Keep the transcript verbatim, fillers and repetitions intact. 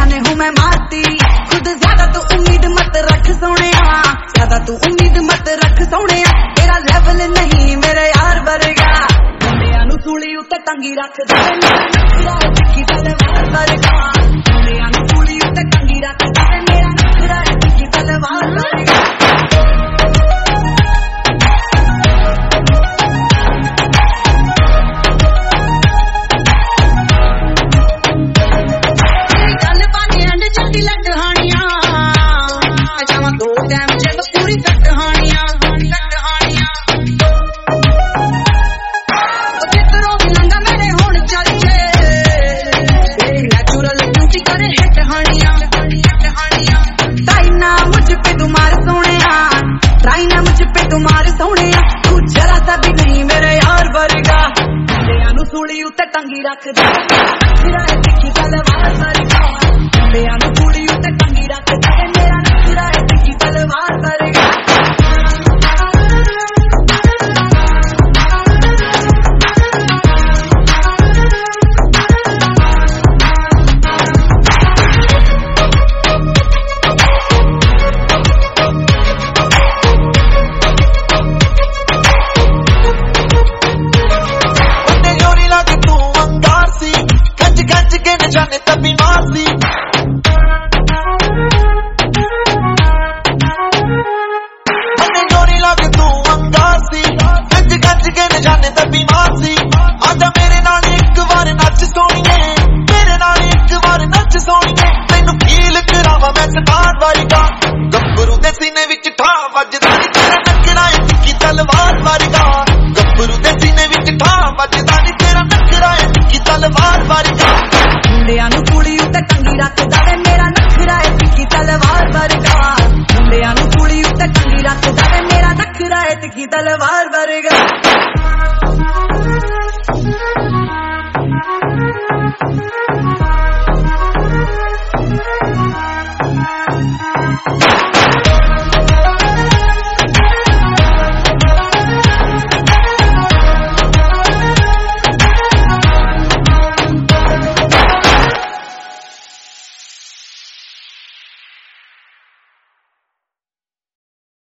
जाने हूँ मैं मारती। खुद ज्यादा तू उम्मीद मत रख सोने, ज्यादा तू उम्मीद मत रख सोने। तेरा लेवल नहीं मेरे यार वर्गा, मुंडियां नू सूली उत्ते टंगी रख दे मेरा नखरा है तिखी तलवार वर्गा। मुंडियां नू सूली उत्ते टंगी रख दे मेरा नखरा है तिखी तलवार वर्गा। तुम्हारे सोने तू जरा सा भी नहीं मेरे यार वर्गा, मुंडियां नू सूली उत्ते टंगी रख दे नखरा है तिखी तलवार वर्गा। मुंडियां नू सूली उत्ते टंगी रख दे।